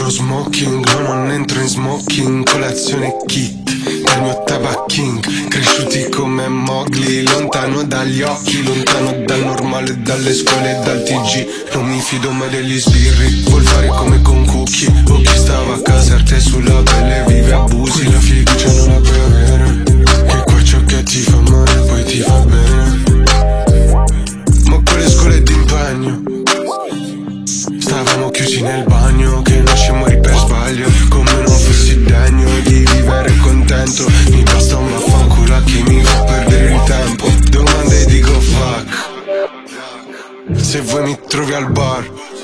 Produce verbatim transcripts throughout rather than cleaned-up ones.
lo smoking, no, non entro in smoking. Colazione kit dal mio tabacking. Cresciuti come Mowgli, lontano dagli occhi, lontano dal normale, dalle scuole e dal T G. Non mi fido mai degli sbirri, vuol fare come con Cookie. O chi stava a casa, arte sulla pelle, vive abusi. La fiducia non la puoi avere, che qua ciò che ti fa male poi ti fa bene. Ma quelle scuole d'impegno, stavamo chiusi nel bagno, che nascemmo per sbaglio. Come non fossi degno di vivere contento. Mi basta un vaffanculo a chi mi fa perdere il tempo. Domande e dico fuck. Se vuoi mi trovi al bar,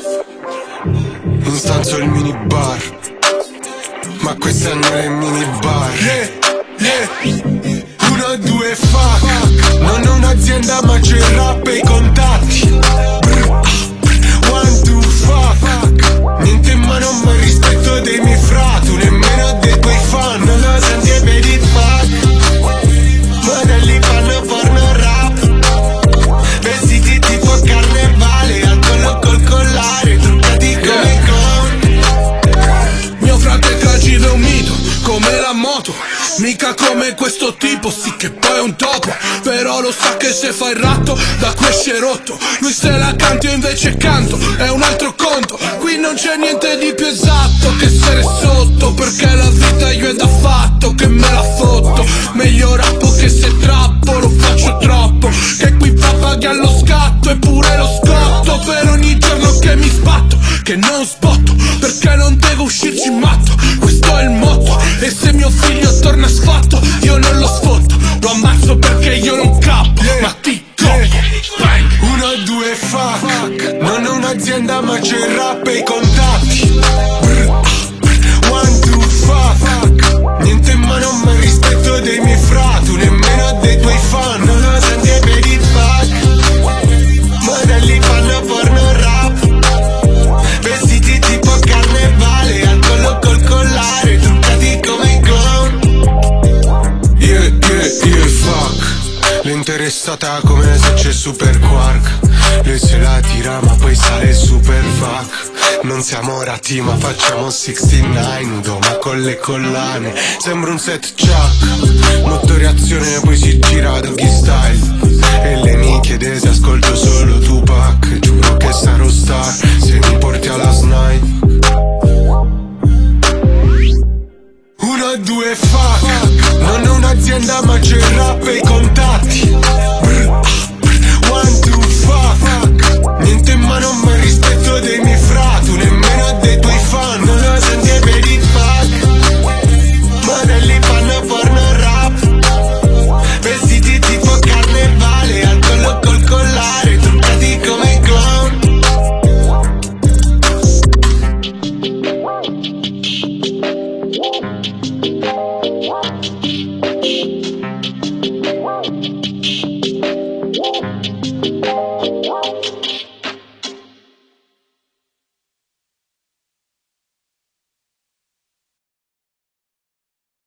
in stanza il mini bar, ma questa non è il mini bar. Yeah, yeah. Uno, due, fuck. Non ho un'azienda ma c'è il rap e i contatti. One, two, fuck. Niente in mano ma il rispetto dei miei frati, nemmeno dei tuoi fan. Non lo senti e vedi il fuck. Modelli fanno porno rap, vestiti tipo carnevale, al collo col collare, truccati come con. Mio frate Cagino è un mito, come la moto, mica come questo tipo, sì che poi è un topo. Però lo sa che se fa il ratto da qui esce rotto. Lui se la canti io invece canto, è un altro conto. Qui non c'è niente di più esatto che essere sotto, perché la vita io è da fatto che me la fotto. Meglio rappo che se trappo, lo faccio troppo, che qui fa paghi allo scatto e pure lo scotto. Per ogni giorno che mi sbatto, che non sbotto, perché non devo uscirci matto. Questo è il motto, e se mio figlio torna sfatto io non lo sfotto, lo ammazzo perché io non cappo, yeah, ma ti tocco, yeah. Uno, due, fuck. Non ho un'azienda ma c'è il rap e i contatti. One, two, fuck. Niente in mano ma il rispetto dei miei frati, nemmeno dei tuoi fan. Non lo senti e vedi il fuck. Modelli fanno porno rap, vestiti tipo carnevale, al collo col collare, truccati come i clown. Yeah, yeah, yeah, fuck. L'interessata come se c'è super quark. Lui se la tira ma poi sale super fuck. Non siamo ratti ma facciamo sessantanove, nudo ma con le collane. Sembra un set chuck, motore azione poi si gira doggy style. E le